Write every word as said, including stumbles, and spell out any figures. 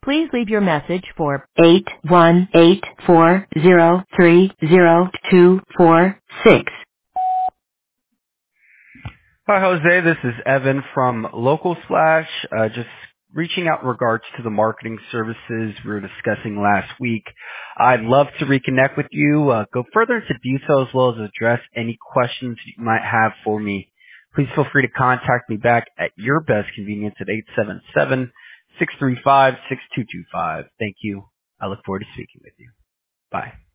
Please leave your message for eight one eight four zero three zero two four six. Hi, Jose. This is Evan from Local Slash. Uh, just reaching out in regards to the marketing services we were discussing last week. I'd love to reconnect with you, uh, go further into detail as well as address any questions you might have for me. Please feel free to contact me back at your best convenience at eight seven seven, six three five, six two two five. Thank you. I look forward to speaking with you. Bye.